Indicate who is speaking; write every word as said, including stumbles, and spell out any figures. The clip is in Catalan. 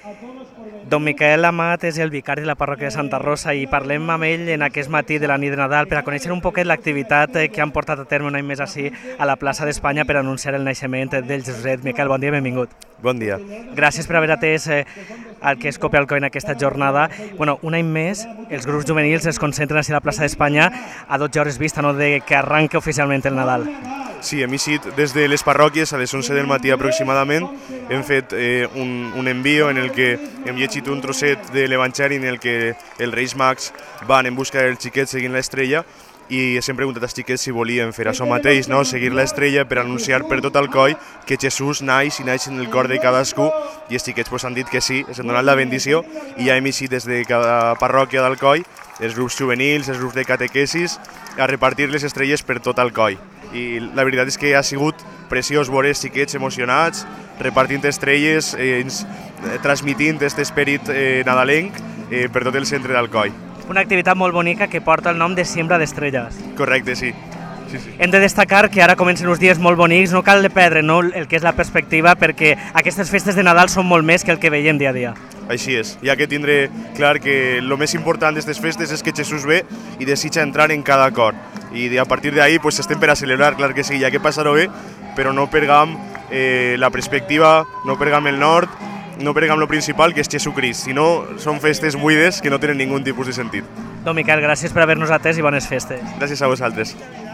Speaker 1: Don Miquel Amat és el vicari de la parròquia de Santa Rosa i parlem amb ell en aquest matí de la nit de Nadal per a conèixer un poquet l'activitat que han portat a terme un any més així a la plaça d'Espanya per anunciar el naixement del Jesuset. Miquel, bon dia i benvingut.
Speaker 2: Bon dia.
Speaker 1: Gràcies per haver atès eh, el que és Cope Alcoi en aquesta jornada. Bueno, un any més, els grups juvenils es concentren a la plaça d'Espanya a dotze hores vista, no?, de que arranque oficialment el Nadal.
Speaker 2: Sí, hem eixit des de les parròquies a les onze del matí aproximadament. Hem fet eh, un, un envio en el que hem llegit un trosset de l'Evangeli en el que els Reis Mags van en busca del xiquet seguint l'estrella i ens hem preguntat als xiquets si volien fer això mateix, no? Seguir l'estrella per anunciar per tot Alcoi que Jesús naix i naix en el cor de cadascú, i els xiquets pues, han dit que sí, ens han donat la bendició i ja hem eixit des de cada parròquia d'Alcoi, els grups juvenils, els grups de catequesis, a repartir les estrelles per tot Alcoi. I la veritat és que ha sigut preciós veure els xiquets emocionats, repartint estrelles, eh, eh, transmitint aquest esperit eh, nadalenc eh, per tot el centre d'Alcoi.
Speaker 1: Una activitat molt bonica que porta el nom de Siembra d'Estrelles.
Speaker 2: Correcte, sí. Sí, sí.
Speaker 1: Hem de destacar que ara comencen uns dies molt bonics, no cal de perdre no, el que és la perspectiva, perquè aquestes festes de Nadal són molt més que el que veiem dia a dia.
Speaker 2: Així és, hi ha que tindre clar que el més important d'aquestes festes és que Jesús ve i desitja entrar en cada cor. I a partir d'ahí pues, estem per a celebrar, clar que sí, hi ha que passar-ho bé, però no perdem eh, la perspectiva, no perdem el nord, no perdem el principal, que és Jesucrist, sinó són festes buides que no tenen ningun tipus de sentit.
Speaker 1: Don Miquel, gràcies per haver-nos atès i bones festes.
Speaker 2: Gràcies a vosaltres.